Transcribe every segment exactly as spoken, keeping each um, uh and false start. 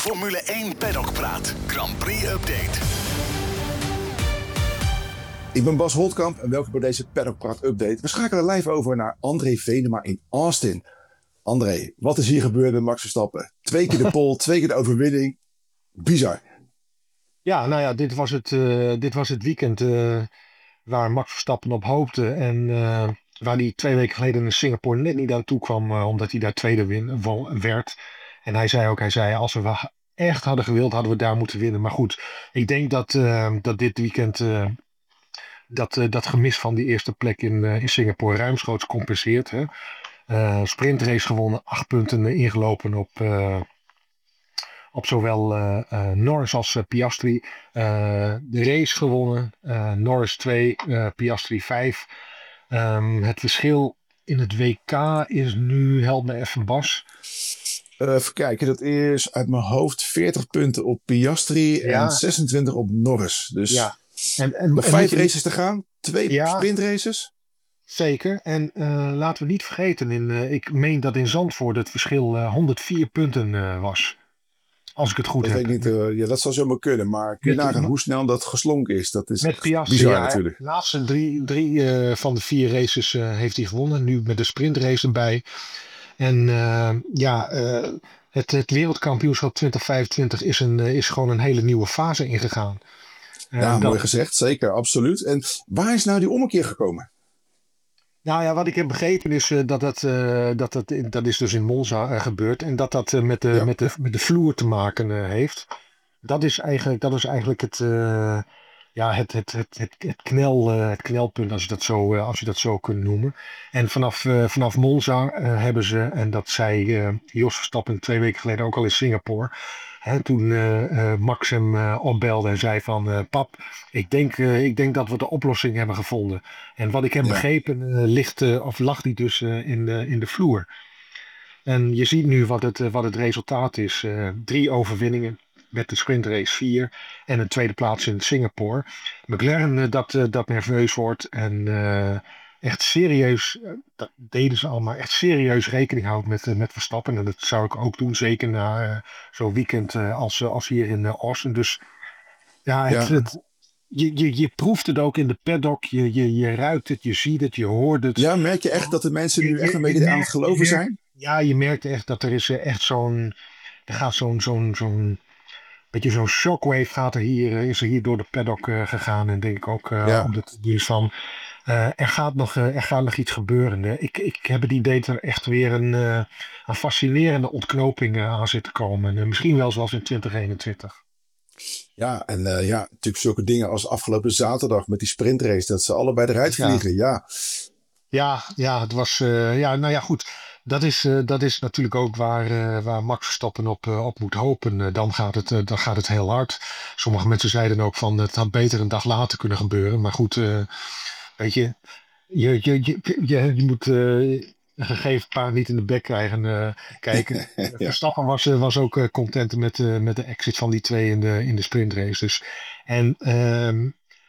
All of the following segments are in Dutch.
Formule één Paddock Praat. Grand Prix Update. Ik ben Bas Holtkamp en welkom bij deze Paddock Praat Update. We schakelen live over naar André Venema in Austin. André, wat is hier gebeurd met Max Verstappen? Twee keer de pole, twee keer de overwinning. Bizar. Ja, nou ja, dit was het, uh, dit was het weekend uh, waar Max Verstappen op hoopte. En uh, waar hij twee weken geleden in Singapore net niet aan toe kwam, uh, omdat hij daar tweede win, won, werd. En hij zei ook, hij zei, als we echt hadden gewild, hadden we daar moeten winnen. Maar goed, ik denk dat, uh, dat dit weekend uh, dat, uh, dat gemis van die eerste plek in, uh, in Singapore ruimschoots compenseert. Hè. Uh, sprintrace gewonnen, acht punten ingelopen op... Uh, Op zowel uh, uh, Norris als uh, Piastri. Uh, de race gewonnen. Uh, Norris twee, uh, Piastri vijf. Um, het verschil in het W K is nu, help me even Bas. Uh, even kijken, dat is uit mijn hoofd veertig punten op Piastri ja. en zesentwintig op Norris. Dus ja. en, en, nog en vijf je... races te gaan. Twee ja. sprintraces. Zeker. En uh, laten we niet vergeten, in, uh, ik meen dat in Zandvoort het verschil uh, honderdvier punten uh, was. Als ik het goed dat heb. Weet ik niet, uh, ja, dat zou zomaar kunnen. Maar kun je nagaan hoe snel dat geslonken is. Dat is met Piastri, bizar ja, natuurlijk. De laatste drie, drie uh, van de vier races uh, heeft hij gewonnen. Nu met de sprintrace erbij. En uh, ja, uh, het, het wereldkampioenschap twintig vijfentwintig is, een, uh, is gewoon een hele nieuwe fase ingegaan. Uh, ja, dat... mooi gezegd. Zeker, absoluut. En waar is nou die ommekeer gekomen? Nou ja, wat ik heb begrepen is uh, dat, dat, uh, dat dat dat is dus in Monza uh, gebeurd. En dat dat uh, met, de, ja. met, de, met de vloer te maken uh, heeft. Dat is eigenlijk, dat is eigenlijk het, uh, ja, het, het, het, het, het, knel, uh, het knelpunt, als je, dat zo, uh, als je dat zo kunt noemen. En vanaf, uh, vanaf Monza uh, hebben ze, en dat zei uh, Jos Verstappen twee weken geleden ook al in Singapore... He, toen uh, uh, Max hem uh, opbelde en zei van uh, pap, ik denk, uh, ik denk dat we de oplossing hebben gevonden. En wat ik heb ja. begrepen uh, ligt, uh, of lag die dus uh, in, de, in de vloer. En je ziet nu wat het, uh, wat het resultaat is. Uh, drie overwinningen met de sprintrace vier en een tweede plaats in Singapore. McLaren uh, dat, uh, dat nerveus wordt en... Uh, echt serieus, dat deden ze allemaal, echt serieus rekening houdt met, met Verstappen. En dat zou ik ook doen, zeker na uh, zo'n weekend uh, als, als hier in uh, Austin. Dus ja, het, ja. Het, je, je, je proeft het ook in de paddock, je, je, je ruikt het, je ziet het, je hoort het. Ja, merk je echt dat de mensen nu je, echt een beetje merkt, aan het geloven merkt, zijn? Ja, je merkt echt dat er is echt zo'n, er gaat zo'n, zo'n, zo'n, beetje zo'n shockwave gaat er hier, is er hier door de paddock uh, gegaan. En denk ik ook uh, ja. omdat het dus van... Uh, er, gaat nog, uh, er gaat nog iets gebeuren. Hè. Ik, ik heb het idee dat er echt weer een, uh, een fascinerende ontknoping uh, aan zit te komen. Uh, misschien wel zoals in twintig eenentwintig. Ja, en uh, ja, natuurlijk zulke dingen als afgelopen zaterdag met die sprintrace. Dat ze allebei eruit vliegen, ja. Ja, ja, ja het was... Uh, ja, nou ja, goed. Dat is, uh, dat is natuurlijk ook waar, uh, waar Max Verstappen op, uh, op moet hopen. Uh, dan, gaat het, uh, dan gaat het heel hard. Sommige mensen zeiden ook van het had beter een dag later kunnen gebeuren. Maar goed... Uh, Weet je, je, je, je, je, je moet uh, een gegeven paard niet in de bek krijgen. Uh, kijken. ja. Verstappen was, was ook uh, content met, uh, met de exit van die twee in de, in de sprintrace. Dus. En uh,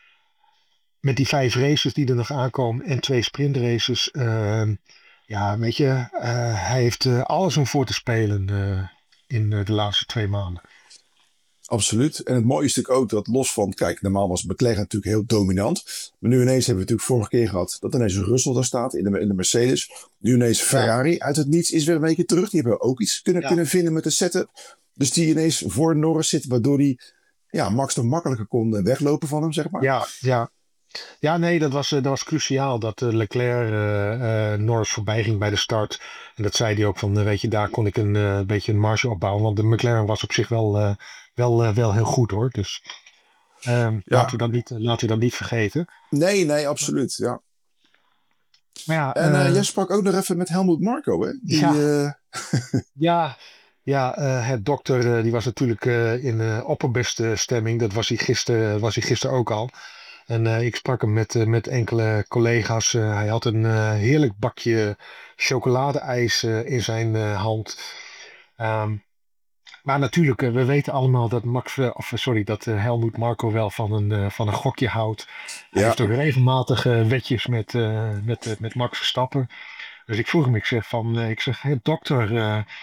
met die vijf races die er nog aankomen en twee sprintraces. Uh, ja, weet je, uh, hij heeft uh, alles om voor te spelen uh, in uh, de laatste twee maanden. Absoluut. En het mooie is natuurlijk ook dat los van... Kijk, normaal was McLaren natuurlijk heel dominant. Maar nu ineens hebben we natuurlijk vorige keer gehad... dat ineens Russell daar staat in de, in de Mercedes. Nu ineens Ferrari ja. uit het niets is weer een beetje terug. Die hebben ook iets kunnen, ja. kunnen vinden met de setup. Dus die ineens voor Norris zit... waardoor die ja, Max toch makkelijker kon weglopen van hem, zeg maar. Ja, ja. Ja, nee, dat was, dat was cruciaal dat uh, Leclerc uh, uh, Norris voorbij ging bij de start. En dat zei hij ook van, uh, weet je, daar kon ik een uh, beetje een marge opbouwen. Want de McLaren was op zich wel, uh, wel, uh, wel heel goed hoor. Dus um, ja. laten, we dat niet, laten we dat niet vergeten. Nee, nee, absoluut, ja. Maar ja en uh, uh, jij sprak ook nog even met Helmut Marko, hè? Die, ja, uh... ja, ja uh, het dokter uh, die was natuurlijk uh, in uh, opperbeste stemming. Dat was hij gisteren, was hij gisteren ook al. En uh, ik sprak hem met, uh, met enkele collega's. Uh, hij had een uh, heerlijk bakje chocoladeijs uh, in zijn uh, hand. Um, maar natuurlijk, uh, we weten allemaal dat Max, uh, of sorry, dat uh, Helmut Marko wel van een, uh, van een gokje houdt. Hij ja. heeft ook regelmatig uh, wetjes met, uh, met, uh, met Max Verstappen. Dus ik vroeg hem, ik zeg van, uh, ik zeg, hey, dokter, uh,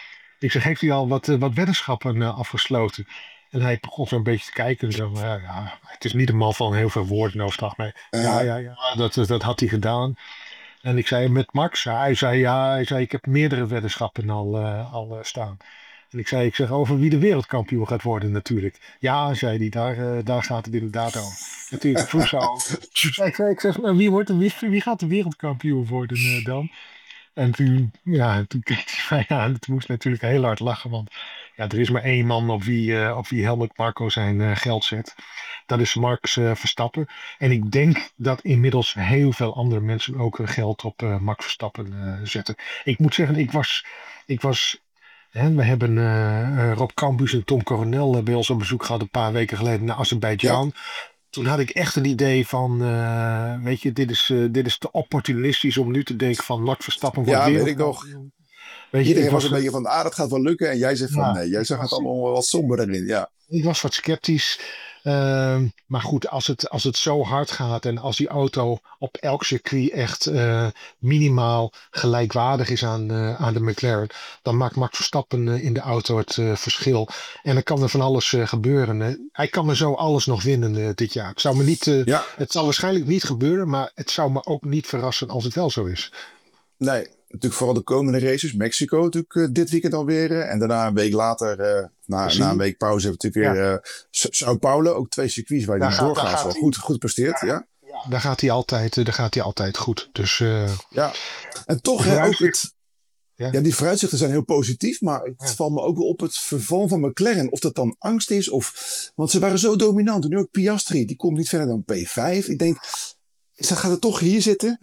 Ik zeg, heeft hij al wat, uh, wat weddenschappen uh, afgesloten? En hij begon zo'n beetje te kijken. En zo, uh, ja, het is niet een man van heel veel woorden overdag. Maar ja, Uh, ja, ja, dat, dat had hij gedaan. En ik zei, met Max? Hij zei, ja, hij zei, ik heb meerdere weddenschappen al, uh, al uh, staan. En ik zei, ik zeg, over wie de wereldkampioen gaat worden natuurlijk. Ja, zei hij, daar, uh, daar gaat het inderdaad over. Natuurlijk, vroeg zo. Ik zei, ik zeg, maar wie, wordt de, wie, wie gaat de wereldkampioen worden uh, dan? En toen, ja, toen keek hij mij aan. Toen moest ik natuurlijk heel hard lachen. Want ja, er is maar één man op wie, uh, op wie Helmut Marko zijn uh, geld zet. Dat is Max uh, Verstappen. En ik denk dat inmiddels heel veel andere mensen ook uh, geld op uh, Max Verstappen uh, zetten. Ik moet zeggen, ik was... Ik was hè, we hebben uh, Rob Campus en Tom Coronel uh, bij ons op bezoek gehad een paar weken geleden naar Azerbeidzjan. Ja. Toen had ik echt een idee van, uh, weet je, dit is, uh, dit is te opportunistisch om nu te denken van Max Verstappen wordt ja, wereld. weet ik nog. Weet je, Iedereen ik was was een beetje van, ah, dat gaat wel lukken. En jij zegt van, ja, nee, jij zag was, het allemaal wat somberder in, ja. Ik was wat sceptisch. Uh, maar goed, als het, als het zo hard gaat en als die auto op elk circuit echt uh, minimaal gelijkwaardig is aan, uh, aan de McLaren, dan maakt Max Verstappen uh, in de auto het uh, verschil. En dan kan er van alles uh, gebeuren. Hè. Hij kan er zo alles nog winnen uh, dit jaar. Het zou me niet, uh, ja. Het zal waarschijnlijk niet gebeuren, maar het zou me ook niet verrassen als het wel zo is. Nee, natuurlijk vooral de komende races. Mexico natuurlijk uh, dit weekend alweer. Uh, en daarna een week later, uh, na, na een week pauze, hebben we natuurlijk ja. weer uh, Sao Paulo. Ook twee circuits waar hij doorgaans wel goed, goed presteert. Ja, ja. Ja. Daar gaat hij altijd, daar gaat hij altijd goed. Dus, uh, ja, en toch hè, ook het... Ja. ja, die vooruitzichten zijn heel positief, maar het ja. valt me ook wel op het verval van McLaren. Of dat dan angst is, of... Want ze waren zo dominant. En nu ook Piastri, die komt niet verder dan P vijf. Ik denk... Is dat, gaat het toch hier zitten?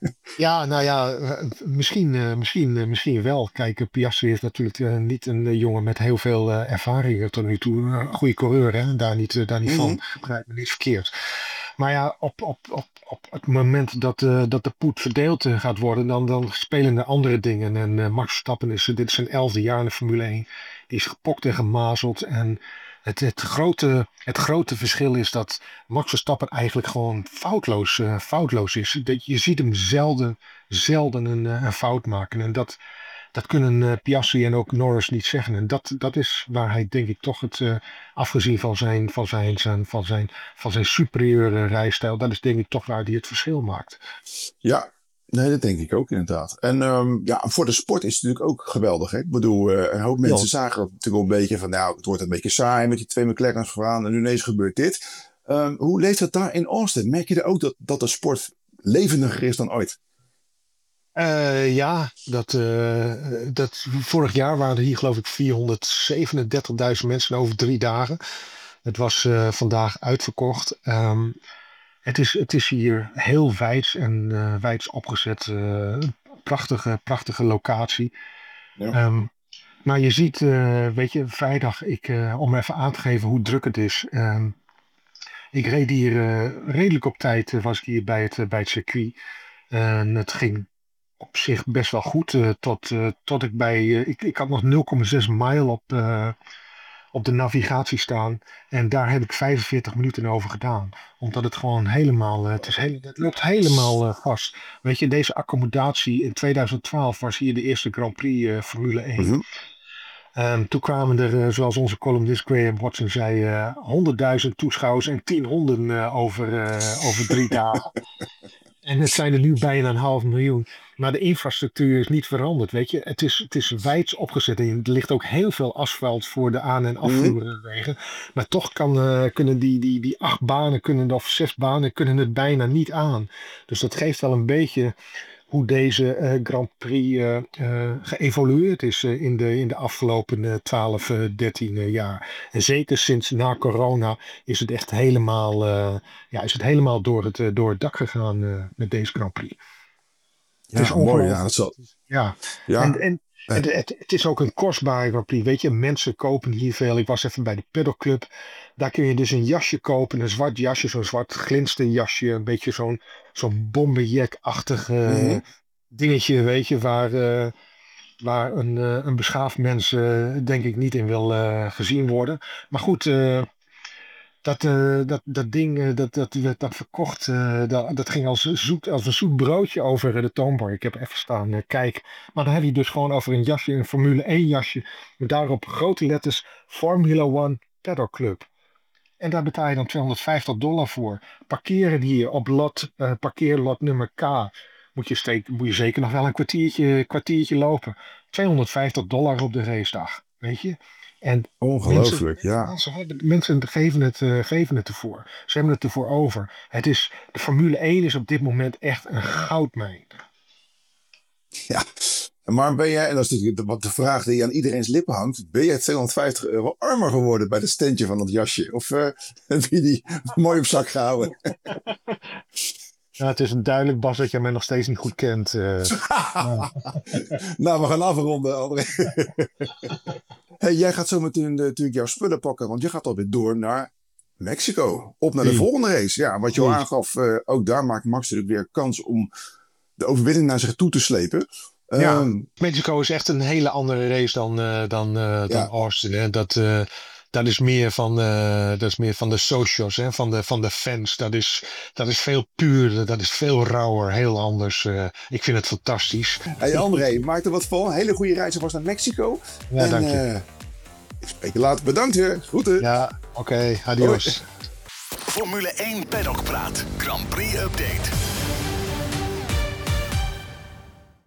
Ja, nou ja, misschien, uh, misschien, uh, misschien wel. Kijk, Piastri is natuurlijk uh, niet een uh, jongen met heel veel uh, ervaring tot nu toe. Een goede coureur, hè? Daar niet, uh, daar niet mm-hmm. van. Begrijp me niet verkeerd. Maar ja, op, op, op, op het moment dat, uh, dat de poet verdeeld uh, gaat worden, dan, dan spelen er andere dingen. En uh, Max Verstappen is, uh, dit is zijn elfde jaar in de Formule één. Die is gepokt en gemazeld en... Het, het, grote, het grote verschil is dat Max Verstappen eigenlijk gewoon foutloos, uh, foutloos is. Dat je ziet hem zelden, zelden een, een fout maken. En dat, dat kunnen uh, Piastri en ook Norris niet zeggen. En dat, dat is waar hij denk ik toch het, uh, afgezien van zijn, van, zijn, zijn, van, zijn, van zijn superieure rijstijl, dat is denk ik toch waar hij het verschil maakt. Ja. Nee, dat denk ik ook inderdaad. En um, ja, voor de sport is het natuurlijk ook geweldig. Hè? Ik bedoel, uh, een hoop mensen ja. zagen het natuurlijk wel een beetje van... nou, het wordt een beetje saai met die twee McLaren's vooraan... en nu ineens gebeurt dit. Um, hoe leeft het daar in Austin? Merk je er ook dat, dat de sport levendiger is dan ooit? Uh, ja, dat, uh, dat, vorig jaar waren er hier geloof ik vierhonderdzevenendertigduizend mensen over drie dagen. Het was uh, vandaag uitverkocht. Um, Het is, het is hier heel wijds en uh, wijds opgezet. Uh, prachtige, prachtige locatie. Ja. Um, maar je ziet, uh, weet je, vrijdag, ik, uh, om even aan te geven hoe druk het is. Um, ik reed hier uh, redelijk op tijd, uh, was ik hier bij het, uh, bij het circuit. En het ging op zich best wel goed. Uh, tot, uh, tot ik bij, uh, ik, ik had nog nul komma zes mijl op... Uh, op de navigatie staan. En daar heb ik vijfenveertig minuten over gedaan. Omdat het gewoon helemaal, het, is heel, het loopt helemaal uh, vast. Weet je, deze accommodatie in tweeduizend twaalf was hier de eerste Grand Prix uh, Formule één. Mm-hmm. Um, toen kwamen er, uh, zoals onze columnist Graham Watson zei, uh, honderdduizend toeschouwers en tien honden uh, over, uh, over drie dagen. En het zijn er nu bijna een half miljoen. Maar de infrastructuur is niet veranderd, weet je. Het is, het is wijds opgezet. En er ligt ook heel veel asfalt voor de aan- en afvoerwegen. Mm. Maar toch kan, uh, kunnen die, die, die acht banen, kunnen, of zes banen, kunnen het bijna niet aan. Dus dat geeft wel een beetje hoe deze uh, Grand Prix uh, uh, geëvolueerd is uh, in, de, in de afgelopen uh, twaalf, dertien uh, jaar. En zeker sinds na corona is het echt helemaal, uh, ja, is het helemaal door, het, uh, door het dak gegaan uh, met deze Grand Prix. Ja, het is mooi. Ja, dat zal... ja. ja. En, en, en het, het is ook een kostbare Grand Prix. Weet je, mensen kopen hier veel. Ik was even bij de Paddock Club. Daar kun je dus een jasje kopen. Een zwart jasje, zo'n zwart glinster jasje. Een beetje zo'n, zo'n bomberjack-achtig uh, mm-hmm. dingetje, weet je, waar, uh, waar een, uh, een beschaafd mens uh, denk ik niet in wil uh, gezien worden. Maar goed, uh, Dat, uh, dat, dat ding, uh, dat, dat werd dat verkocht, uh, dat, dat ging als, zoet, als een zoet broodje over uh, de toonbank. Ik heb even staan, uh, kijk. Maar dan heb je dus gewoon over een jasje, een Formule één jasje. Met daarop grote letters Formula One Paddock Club. En daar betaal je dan tweehonderdvijftig dollar voor. Parkeren hier op lot, uh, parkeerlot nummer K. Moet je, steek, moet je zeker nog wel een kwartiertje, kwartiertje lopen. tweehonderdvijftig dollar op de racedag, weet je. En Ongelooflijk, mensen, ja. Ze hebben, mensen geven het, uh, geven het ervoor. Ze hebben het ervoor over. Het is, de Formule één is op dit moment echt een goudmijn. Ja, maar ben jij, en dat is natuurlijk wat de vraag die aan iedereen's lippen hangt. Ben jij tweehonderdvijftig euro armer geworden bij het standje van dat jasje? Of uh, heb je die mooi op zak gehouden? Ja, het is duidelijk, Bas, dat jij mij nog steeds niet goed kent. Uh, nou. nou, we gaan afronden, André. Hey, jij gaat zo meteen natuurlijk jouw spullen pakken, want je gaat alweer door naar Mexico. Op naar de nee. volgende race. Ja, wat je al aangaf, uh, ook daar maakt Max natuurlijk weer kans om de overwinning naar zich toe te slepen. Ja, um, Mexico is echt een hele andere race dan, uh, dan, uh, dan ja. Austin. Hè. Dat, uh, dat, is meer van, uh, dat is meer van de socials, hè, van, de, van de fans. Dat is, dat is veel puurder, dat is veel rauwer, heel anders. Uh, ik vind het fantastisch. Hey André, maak er wat van. Hele goede reis alvast naar Mexico. Ja, en, dank je. Uh, ik spreek je later. Bedankt weer. Groeten. Ja, oké. Okay, adios. Formule één Paddock Praat. Grand Prix Update.